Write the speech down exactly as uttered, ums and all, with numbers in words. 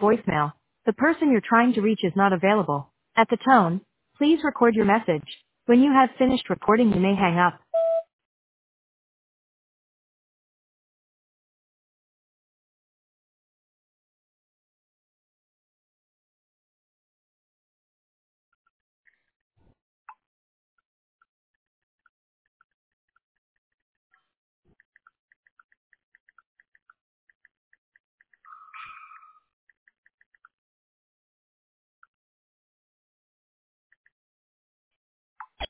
voicemail. The person you're trying to reach is not available. At the tone, please record your message. When you have finished recording, you may hang up.